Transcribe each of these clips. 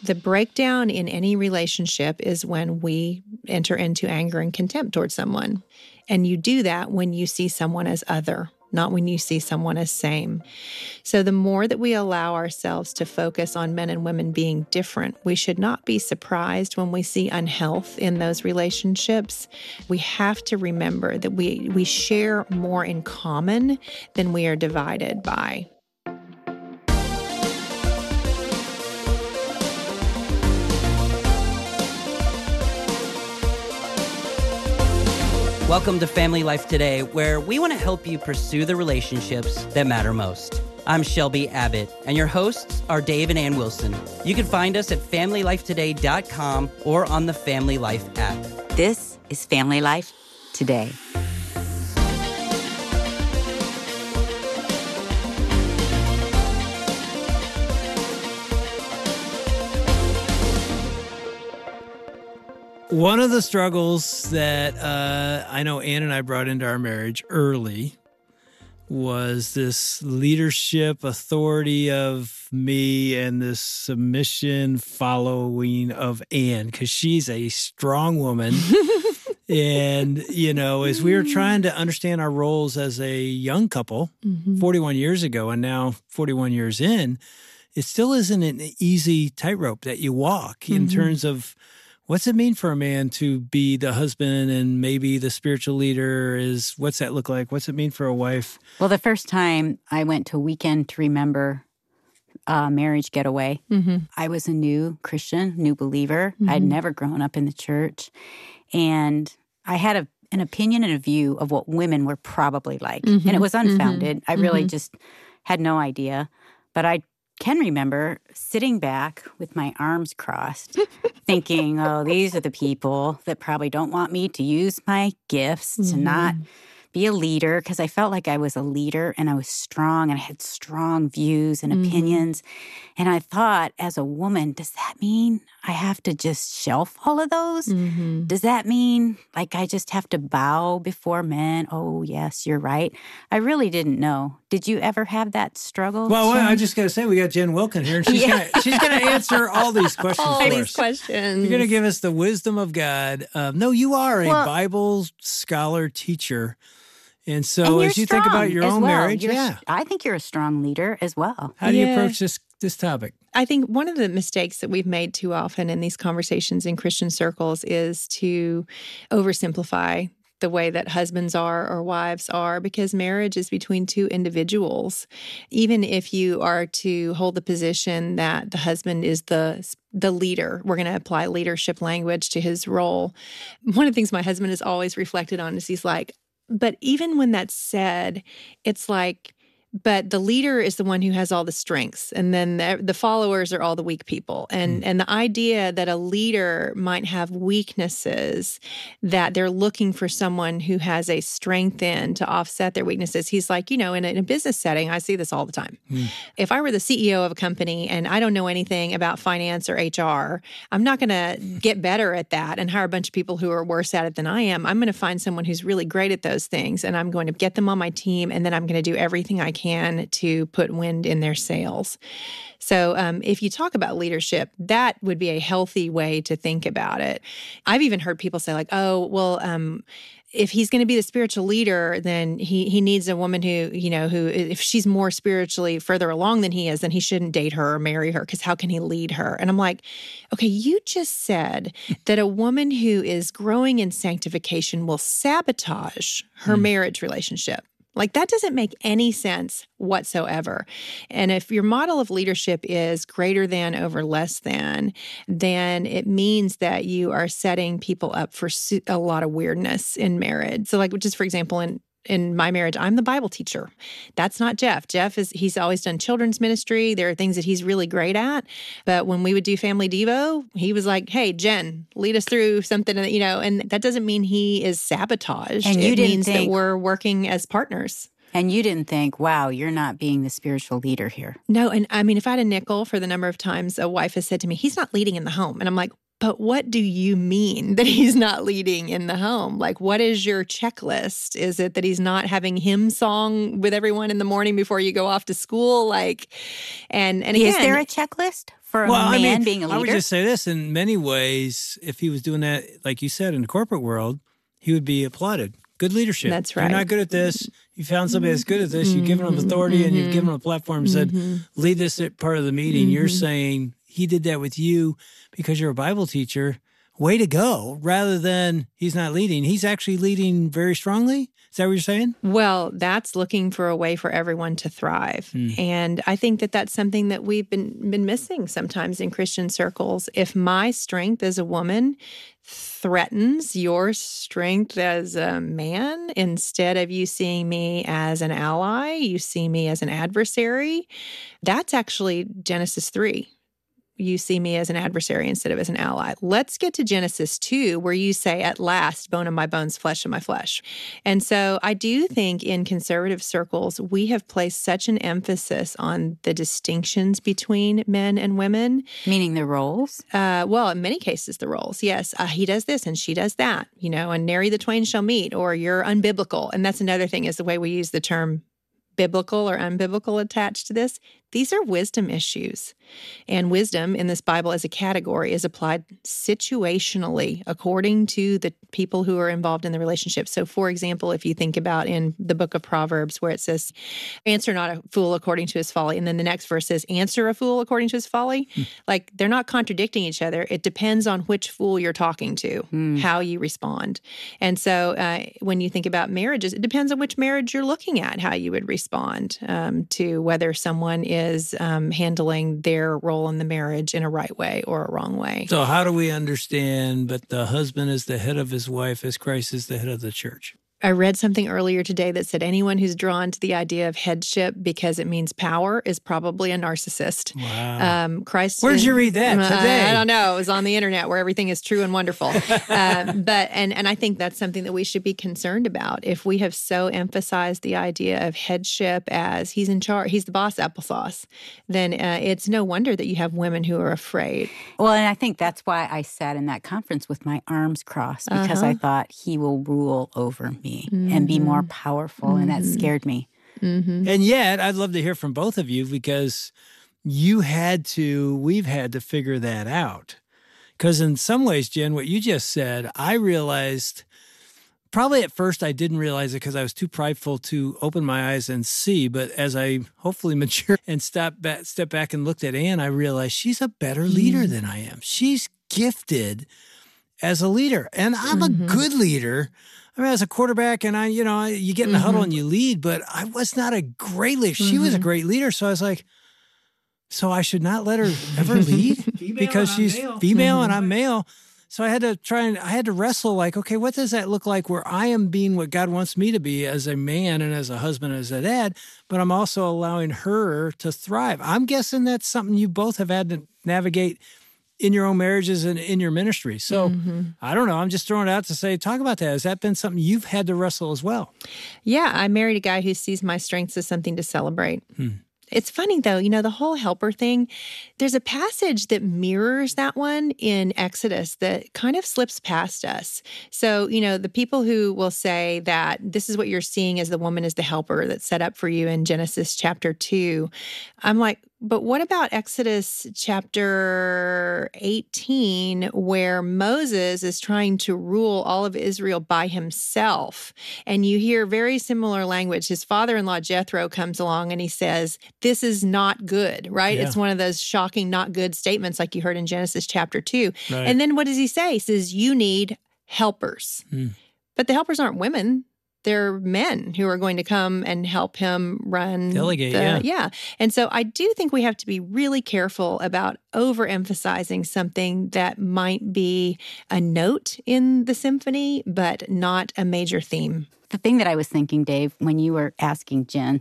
The breakdown in any relationship is when we enter into anger and contempt towards someone. And you do that when you see someone as other, not when you see someone as same. So the more that we allow ourselves to focus on men and women being different, we should not be surprised when we see unhealth in those relationships. We have to remember that we share more in common than we are divided by. Welcome to Family Life Today, where we want to help you pursue the relationships that matter most. I'm Shelby Abbott, and your hosts are Dave and Ann Wilson. You can find us at FamilyLifeToday.com or on the Family Life app. This is Family Life Today. One of the struggles that I know Ann and I brought into our marriage early was this leadership authority of me and this submission following of Ann, because she's a strong woman. And, you know, as we were trying to understand our roles as a young couple 41 years ago and now 41 years in, it still isn't an easy tightrope that you walk in terms of what's it mean for a man to be the husband and maybe the spiritual leader? What's that look like? What's it mean for a wife? Well, the first time I went to Weekend to Remember marriage getaway, I was a new Christian, new believer. I'd never grown up in the church. And I had an opinion and a view of what women were probably like. And it was unfounded. I really just had no idea. But I can remember sitting back with my arms crossed, thinking, oh, these are the people that probably don't want me to use my gifts, to not be a leader, because I felt like I was a leader and I was strong and I had strong views and opinions. And I thought, as a woman, does that mean I have to just shelf all of those? Does that mean like I just have to bow before men? Oh, yes, you're right. I really didn't know. Did you ever have that struggle? Well, Jen? I just got to say, we got Jen Wilkin here, and she's gonna answer all these questions All for these us. questions. You're going to give us the wisdom of God. No, you are a Bible scholar teacher. And so as you think about your own marriage, I think you're a strong leader as well. How do you approach this topic? I think one of the mistakes that we've made too often in these conversations in Christian circles is to oversimplify the way that husbands are or wives are, because marriage is between two individuals. Even if you are to hold the position that the husband is the leader, we're going to apply leadership language to his role. One of the things my husband has always reflected on is he's like, but even when that's said, it's like, but the leader is the one who has all the strengths, and then the followers are all the weak people. And the idea that a leader might have weaknesses, that they're looking for someone who has a strength in to offset their weaknesses. He's like, in a business setting, I see this all the time. If I were the CEO of a company and I don't know anything about finance or HR, I'm not going to get better at that and hire a bunch of people who are worse at it than I am. I'm going to find someone who's really great at those things, and I'm going to get them on my team, and then I'm going to do everything I can to put wind in their sails. So if you talk about leadership, that would be a healthy way to think about it. I've even heard people say like, oh, well, if he's going to be the spiritual leader, then he needs a woman who if she's more spiritually further along than he is, then he shouldn't date her or marry her, because how can he lead her? And I'm like, okay, you just said that a woman who is growing in sanctification will sabotage her marriage relationship. Like, that doesn't make any sense whatsoever. And if your model of leadership is greater than over less than, then it means that you are setting people up for a lot of weirdness in marriage. So, like, just for example, in my marriage, I'm the Bible teacher. That's not Jeff. He's always done children's ministry. There are things that he's really great at. But when we would do Family Devo, he was like, hey, Jen, lead us through something, and that doesn't mean he is sabotaged. And it means that we're working as partners. And you didn't think, wow, you're not being the spiritual leader here. No, and I mean, if I had a nickel for the number of times a wife has said to me, he's not leading in the home. And I'm like, but what do you mean that he's not leading in the home? Like, what is your checklist? Is it that he's not having hymn song with everyone in the morning before you go off to school? And again, is there a checklist for a man being a leader? I would just say this, in many ways, if he was doing that, like you said, in the corporate world, he would be applauded. Good leadership. That's right. You're not good at this. You found somebody that's good at this. You've given them authority and you've given them a platform and said, lead this part of the meeting. You're saying he did that with you because you're a Bible teacher. Way to go. Rather than he's not leading. He's actually leading very strongly. Is that what you're saying? Well, that's looking for a way for everyone to thrive. And I think that that's something that we've been missing sometimes in Christian circles. If my strength as a woman threatens your strength as a man, instead of you seeing me as an ally, you see me as an adversary, that's actually Genesis 3. You see me as an adversary instead of as an ally. Let's get to Genesis 2, where you say, at last, bone of my bones, flesh of my flesh. And so I do think in conservative circles, we have placed such an emphasis on the distinctions between men and women. Meaning the roles? Well, in many cases, the roles. Yes, he does this and she does that, and nary the twain shall meet, or you're unbiblical. And that's another thing, is the way we use the term biblical or unbiblical attached to this. These are wisdom issues. And wisdom in this Bible as a category is applied situationally according to the people who are involved in the relationship. So, for example, if you think about in the book of Proverbs where it says, answer not a fool according to his folly. And then the next verse says, answer a fool according to his folly. Like, they're not contradicting each other. It depends on which fool you're talking to, how you respond. And so when you think about marriages, it depends on which marriage you're looking at, how you would respond to whether someone is handling their role in the marriage in a right way or a wrong way. So how do we understand, but the husband is the head of his wife as Christ is the head of the church? I read something earlier today that said anyone who's drawn to the idea of headship because it means power is probably a narcissist. Wow. Christ. Where'd you read that today? I don't know. It was on the internet where everything is true and wonderful. But I think that's something that we should be concerned about. If we have so emphasized the idea of headship as he's in charge, he's the boss, applesauce, then it's no wonder that you have women who are afraid. Well, and I think that's why I sat in that conference with my arms crossed, because I thought he will rule over me. And be more powerful, and that scared me. And yet, I'd love to hear from both of you, because we've had to figure that out. Because in some ways, Jen, what you just said, I realized, probably at first I didn't realize it because I was too prideful to open my eyes and see. But as I hopefully matured and stepped back and looked at Ann, I realized she's a better leader than I am. She's gifted as a leader, and I'm a good leader. I mean, as a quarterback, and you get in the huddle and you lead, but I was not a great leader. She was a great leader. So I was like, so I should not let her ever lead because she's female and I'm male. So I had to wrestle like, okay, what does that look like where I am being what God wants me to be as a man and as a husband, as a dad, but I'm also allowing her to thrive. I'm guessing that's something you both have had to navigate in your own marriages and in your ministry. So I don't know. I'm just throwing it out to say, talk about that. Has that been something you've had to wrestle as well? Yeah, I married a guy who sees my strengths as something to celebrate. It's funny, though, the whole helper thing, there's a passage that mirrors that one in Exodus that kind of slips past us. So, the people who will say that this is what you're seeing as the woman is the helper that's set up for you in Genesis chapter 2, I'm like, but what about Exodus chapter 18, where Moses is trying to rule all of Israel by himself? And you hear very similar language. His father-in-law, Jethro, comes along and he says, this is not good, right? Yeah. It's one of those shocking, not good statements like you heard in Genesis chapter 2. Right. And then what does he say? He says, you need helpers. But the helpers aren't women. They're men who are going to come and help him run. Delegate, yeah. And so I do think we have to be really careful about overemphasizing something that might be a note in the symphony, but not a major theme. The thing that I was thinking, Dave, when you were asking Jen,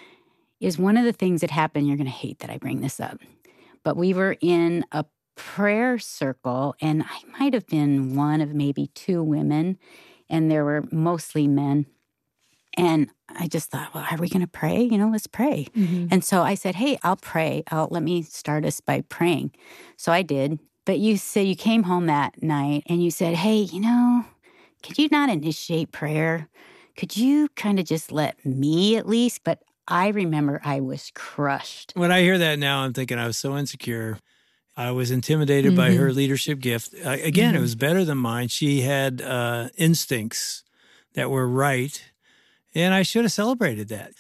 is one of the things that happened, you're going to hate that I bring this up, but we were in a prayer circle, and I might have been one of maybe two women, and there were mostly men. And I just thought, well, are we going to pray? Let's pray. And so I said, hey, I'll pray. Let me start us by praying. So I did. But you said you came home that night and you said, hey, could you not initiate prayer? Could you kind of just let me at least? But I remember I was crushed. When I hear that now, I'm thinking I was so insecure I was intimidated by her leadership gift. Again, it was better than mine. She had instincts that were right, and I should have celebrated that.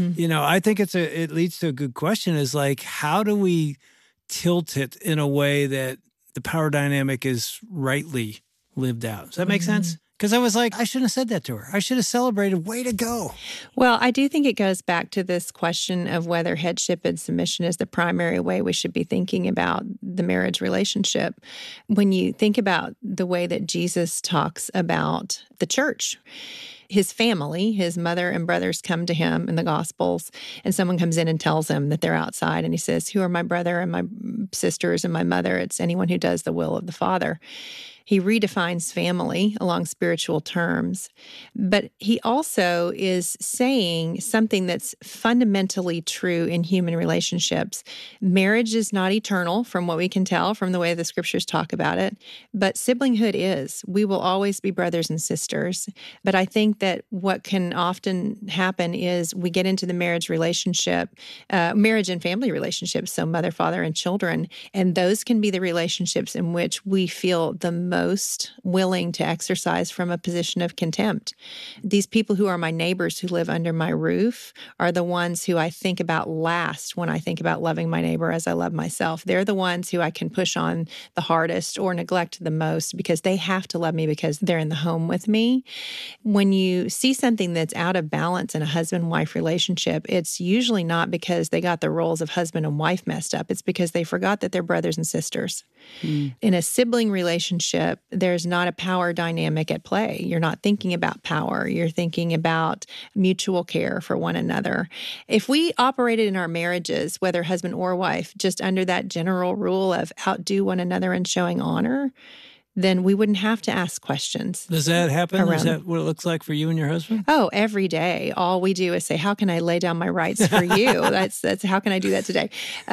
I think it leads to a good question is like, how do we tilt it in a way that the power dynamic is rightly lived out? Does that make sense? Because I was like, I shouldn't have said that to her. I should have celebrated. Way to go. Well, I do think it goes back to this question of whether headship and submission is the primary way we should be thinking about the marriage relationship. When you think about the way that Jesus talks about the church, his family, his mother and brothers come to him in the Gospels, and someone comes in and tells him that they're outside. And he says, "Who are my brother and my sisters and my mother? It's anyone who does the will of the Father." He redefines family along spiritual terms, but he also is saying something that's fundamentally true in human relationships. Marriage is not eternal, from what we can tell from the way the scriptures talk about it, but siblinghood is. We will always be brothers and sisters. But I think that what can often happen is we get into the marriage relationship, marriage and family relationships, so mother, father, and children, and those can be the relationships in which we feel the most willing to exercise from a position of contempt. These people who are my neighbors who live under my roof are the ones who I think about last when I think about loving my neighbor as I love myself. They're the ones who I can push on the hardest or neglect the most because they have to love me because they're in the home with me. When you see something that's out of balance in a husband-wife relationship, it's usually not because they got the roles of husband and wife messed up. It's because they forgot that they're brothers and sisters. In a sibling relationship, there's not a power dynamic at play. You're not thinking about power. You're thinking about mutual care for one another. If we operated in our marriages, whether husband or wife, just under that general rule of outdo one another and showing honor, then we wouldn't have to ask questions. Does that happen? Is that what it looks like for you and your husband? Oh, every day. All we do is say, how can I lay down my rights for you? That's how can I do that today?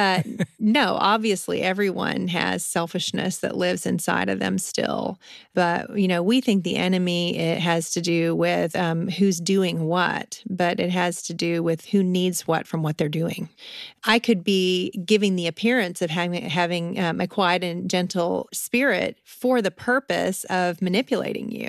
No, obviously everyone has selfishness that lives inside of them still. But, we think the enemy, it has to do with who's doing what, but it has to do with who needs what from what they're doing. I could be giving the appearance of having a quiet and gentle spirit for the purpose of manipulating you,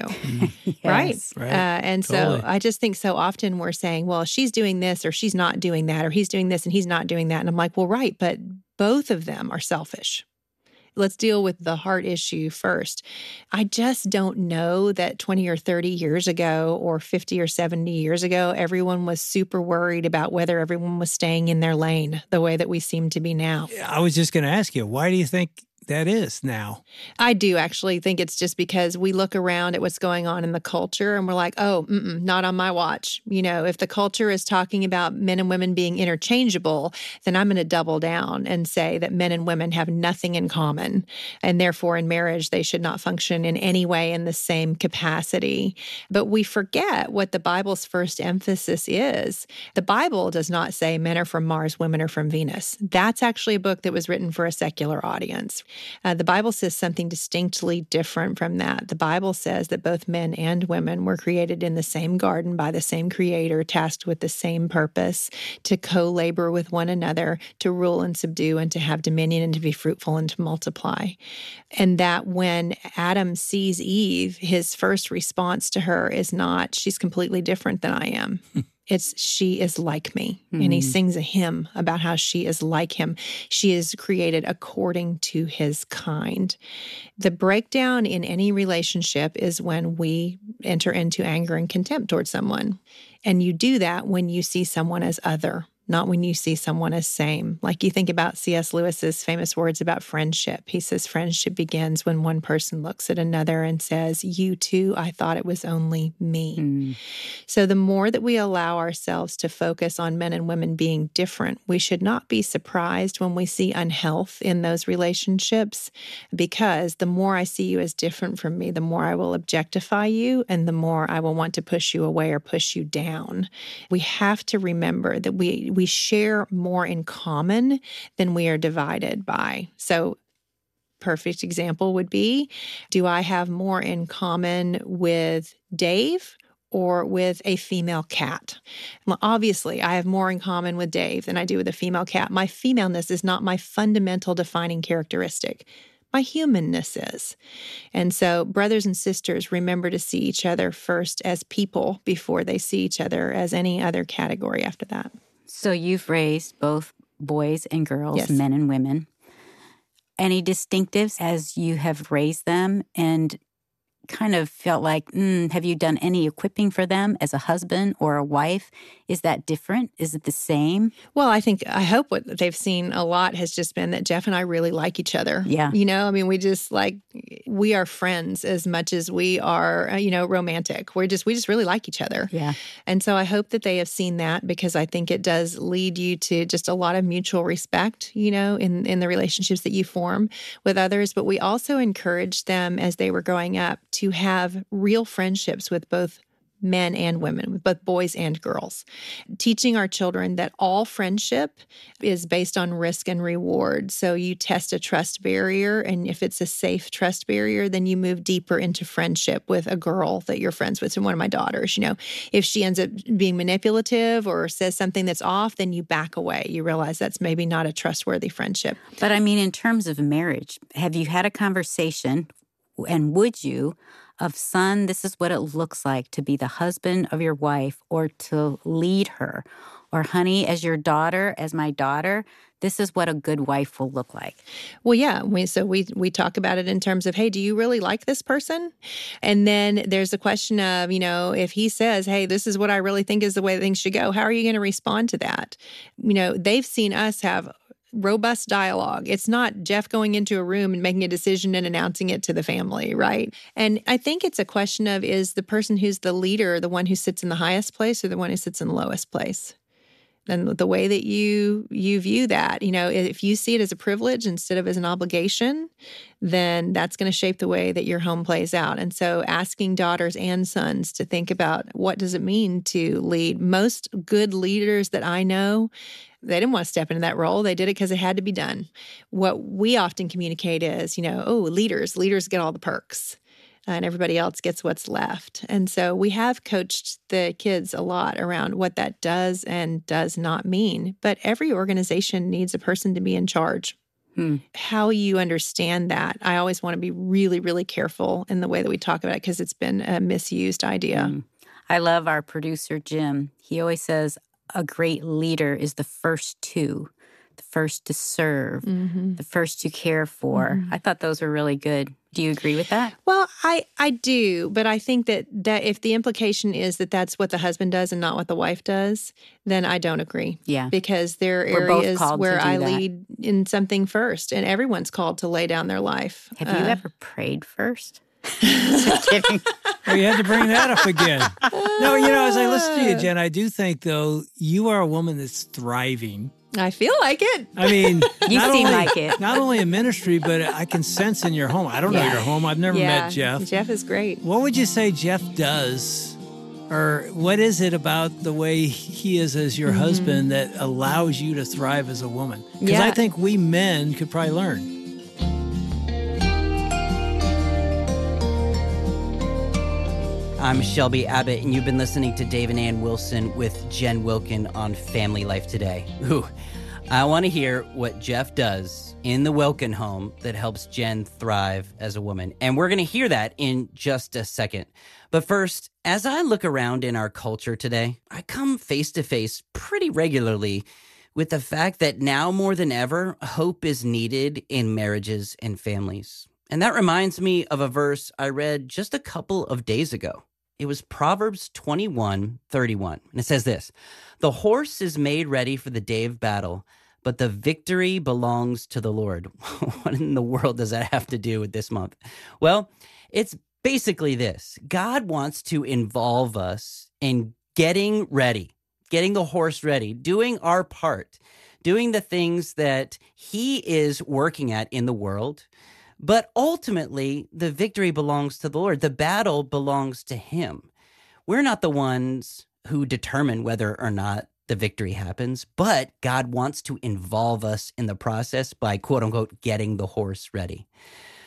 Yes. right? And Totally. so I just think so often we're saying, well, she's doing this or she's not doing that, or he's doing this and he's not doing that. And I'm like, well, right, but both of them are selfish. Let's deal with the heart issue first. I just don't know that 20 or 30 years ago or 50 or 70 years ago, everyone was super worried about whether everyone was staying in their lane the way that we seem to be now. I was just going to ask you, why do you think that is now? I do actually think it's just because we look around at what's going on in the culture and we're like, oh, not on my watch. If the culture is talking about men and women being interchangeable, then I'm going to double down and say that men and women have nothing in common. And therefore, in marriage, they should not function in any way in the same capacity. But we forget what the Bible's first emphasis is. The Bible does not say men are from Mars, women are from Venus. That's actually a book that was written for a secular audience. The Bible says something distinctly different from that. The Bible says that both men and women were created in the same garden by the same Creator, tasked with the same purpose, to co-labor with one another, to rule and subdue, and to have dominion, and to be fruitful and to multiply. And that when Adam sees Eve, his first response to her is not, she's completely different than I am. It's, she is like me. And he sings a hymn about how she is like him. She is created according to his kind. The breakdown in any relationship is when we enter into anger and contempt towards someone. And you do that when you see someone as other, not when you see someone as same. Like you think about C.S. Lewis's famous words about friendship. He says, friendship begins when one person looks at another and says, you too, I thought it was only me. So the more that we allow ourselves to focus on men and women being different, we should not be surprised when we see unhealth in those relationships, because the more I see you as different from me, the more I will objectify you and the more I will want to push you away or push you down. We have to remember that we share more in common than we are divided by. So perfect example would be, do I have more in common with Dave or with a female cat. Well, obviously, I have more in common with Dave than I do with a female cat. My femaleness is not my fundamental defining characteristic. My humanness is. And so, brothers and sisters, remember to see each other first as people before they see each other as any other category after that. So you've raised both boys and girls, Yes. men and women. Any distinctives as you have raised them and kind of felt like, have you done any equipping for them as a husband or a wife? Is that different? Is it the same? Well, I hope what they've seen a lot has just been that Jeff and I really like each other. Yeah. We are friends as much as we are, romantic. We just really like each other. Yeah. And so I hope that they have seen that, because I think it does lead you to just a lot of mutual respect, in the relationships that you form with others. But we also encourage them as they were growing up to have real friendships with both men and women, with both boys and girls. Teaching our children that all friendship is based on risk and reward. So you test a trust barrier, and if it's a safe trust barrier, then you move deeper into friendship with a girl that you're friends with. So one of my daughters, if she ends up being manipulative or says something that's off, then you back away. You realize that's maybe not a trustworthy friendship. But I mean, in terms of marriage, have you had a conversation, and would you, of son, this is what it looks like to be the husband of your wife or to lead her? Or honey, as your daughter, as my daughter, this is what a good wife will look like. Well, yeah. We talk about it in terms of, hey, do you really like this person? And then there's the question of, if he says, hey, this is what I really think is the way things should go, how are you going to respond to that? They've seen us have robust dialogue. It's not Jeff going into a room and making a decision and announcing it to the family, right? And I think it's a question of, is the person who's the leader the one who sits in the highest place or the one who sits in the lowest place? And the way that you view that, if you see it as a privilege instead of as an obligation, then that's going to shape the way that your home plays out. And so asking daughters and sons to think about, what does it mean to lead? Most good leaders that I know, they didn't want to step into that role. They did it because it had to be done. What we often communicate is, leaders get all the perks, and everybody else gets what's left. And so we have coached the kids a lot around what that does and does not mean. But every organization needs a person to be in charge. How you understand that, I always want to be really, really careful in the way that we talk about it, because it's been a misused idea. I love our producer, Jim. He always says, a great leader is the first to serve, the first to care for. I thought those were really good. Do you agree with that? Well, I do, but I think that if the implication is that that's what the husband does and not what the wife does, then I don't agree. Yeah. Because there are We're both areas called where to do I that. lead in something first, and everyone's called to lay down their life. Have you ever prayed first? Just kidding. Oh, you had to bring that up again. No, as I listen to you, Jen, I do think, though, you are a woman that's thriving. I feel like it. I mean, You seem like it. Not only in ministry, but I can sense in your home. I don't know your home. I've never met Jeff. Jeff is great. What would you say Jeff does, or what is it about the way he is as your husband that allows you to thrive as a woman? Because I think we men could probably learn. I'm Shelby Abbott, and you've been listening to Dave and Ann Wilson with Jen Wilkin on Family Life Today. Ooh, I want to hear what Jeff does in the Wilkin home that helps Jen thrive as a woman. And we're going to hear that in just a second. But first, as I look around in our culture today, I come face to face pretty regularly with the fact that now more than ever, hope is needed in marriages and families. And that reminds me of a verse I read just a couple of days ago. It was Proverbs 21:31. And it says this: "The horse is made ready for the day of battle, but the victory belongs to the Lord." What in the world does that have to do with this month? Well, it's basically this. God wants to involve us in getting ready, getting the horse ready, doing our part, doing the things that he is working at in the world. But ultimately, the victory belongs to the Lord. The battle belongs to him. We're not the ones who determine whether or not the victory happens, but God wants to involve us in the process by, quote unquote, getting the horse ready.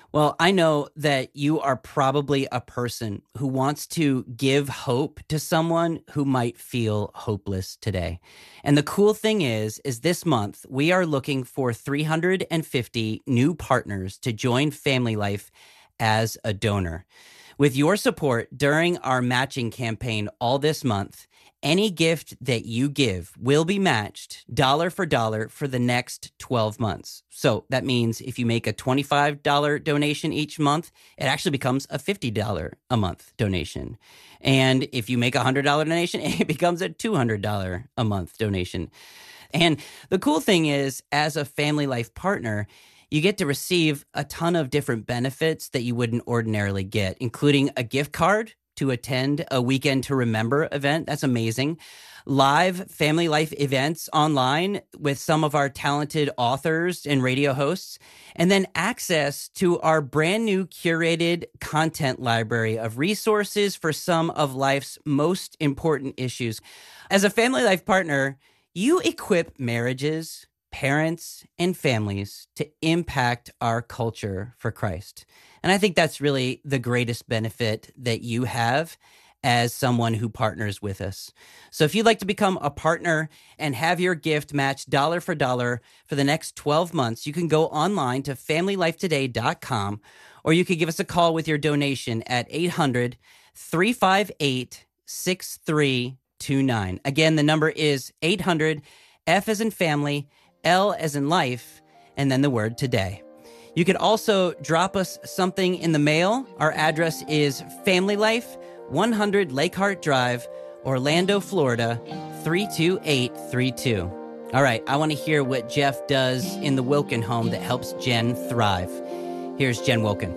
Well, I know that you are probably a person who wants to give hope to someone who might feel hopeless today. And the cool thing is this month we are looking for 350 new partners to join Family Life as a donor. With your support during our matching campaign all this month, any gift that you give will be matched dollar for the next 12 months. So that means if you make a $25 donation each month, it actually becomes a $50 a month donation. And if you make a $100 donation, it becomes a $200 a month donation. And the cool thing is, as a Family Life partner, you get to receive a ton of different benefits that you wouldn't ordinarily get, including a gift card to attend a Weekend to Remember event. That's amazing. Live Family Life events online with some of our talented authors and radio hosts, and then access to our brand new curated content library of resources for some of life's most important issues. As a Family Life partner, you equip marriages, parents, and families to impact our culture for Christ. And I think that's really the greatest benefit that you have as someone who partners with us. So if you'd like to become a partner and have your gift matched dollar for the next 12 months, you can go online to familylifetoday.com, or you could give us a call with your donation at 800-358-6329. Again, the number is 800, F as in family, L as in life, and then the word today. You could also drop us something in the mail. Our address is Family Life, 100 Lake Hart Drive, Orlando, Florida, 32832. All right, I want to hear what Jeff does in the Wilkin home that helps Jen thrive. Here's Jen Wilkin.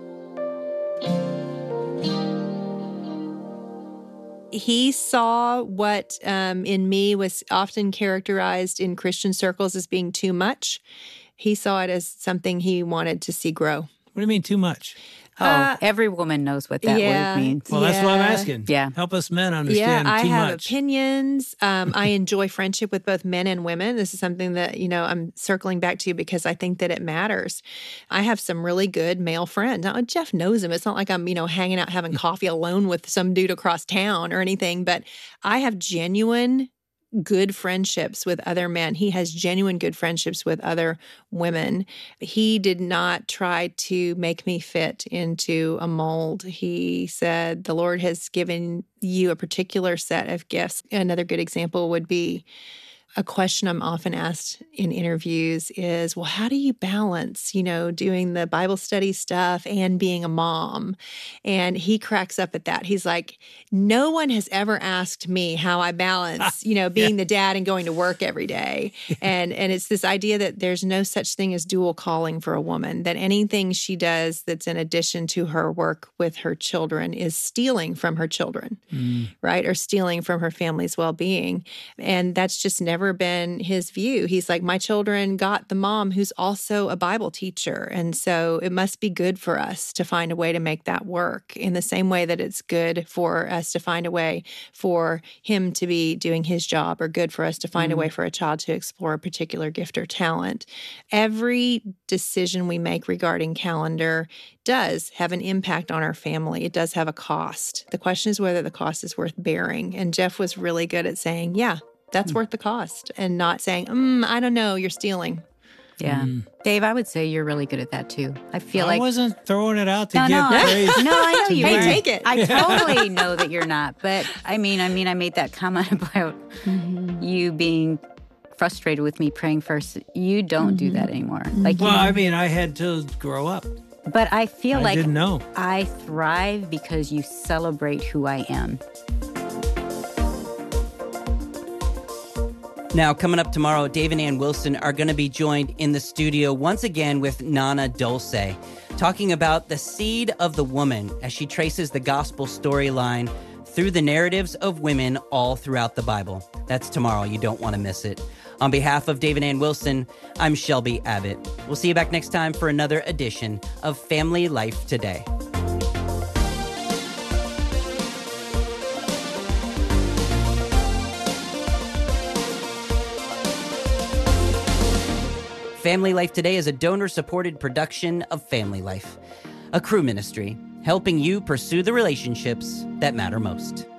He saw what in me was often characterized in Christian circles as being too much. He saw it as something he wanted to see grow. What do you mean too much? Every woman knows what that word means. Well, that's what I'm asking. Yeah. Help us men understand I too have much. opinions. I enjoy friendship with both men and women. This is something that, I'm circling back to because I think that it matters. I have some really good male friends. Now, Jeff knows him. It's not like I'm, hanging out having coffee alone with some dude across town or anything, but I have genuine good friendships with other men. He has genuine good friendships with other women. He did not try to make me fit into a mold. He said, the Lord has given you a particular set of gifts. Another good example would be a question I'm often asked in interviews is, well, how do you balance, doing the Bible study stuff and being a mom? And he cracks up at that. He's like, no one has ever asked me how I balance, being the dad and going to work every day. And it's this idea that there's no such thing as dual calling for a woman, that anything she does that's in addition to her work with her children is stealing from her children, right? Or stealing from her family's well-being. And that's just never been his view. He's like, my children got the mom who's also a Bible teacher. And so it must be good for us to find a way to make that work in the same way that it's good for us to find a way for him to be doing his job, or good for us to find a way for a child to explore a particular gift or talent. Every decision we make regarding calendar does have an impact on our family. It does have a cost. The question is whether the cost is worth bearing. And Jeff was really good at saying, yeah, that's worth the cost, and not saying, I don't know, you're stealing. Yeah. Dave, I would say you're really good at that too. I feel like... I wasn't throwing it out to give praise. No, I know you Hey, weren't. take it. I totally know that you're not. But I made that comment about you being frustrated with me praying first. You don't do that anymore. Like, I had to grow up. But I feel like didn't know. I thrive because you celebrate who I am. Now, coming up tomorrow, Dave and Ann Wilson are going to be joined in the studio once again with Nana Dulce, talking about the seed of the woman as she traces the gospel storyline through the narratives of women all throughout the Bible. That's tomorrow. You don't want to miss it. On behalf of Dave and Ann Wilson, I'm Shelby Abbott. We'll see you back next time for another edition of Family Life Today. Family Life Today is a donor-supported production of Family Life, a Cru ministry, helping you pursue the relationships that matter most.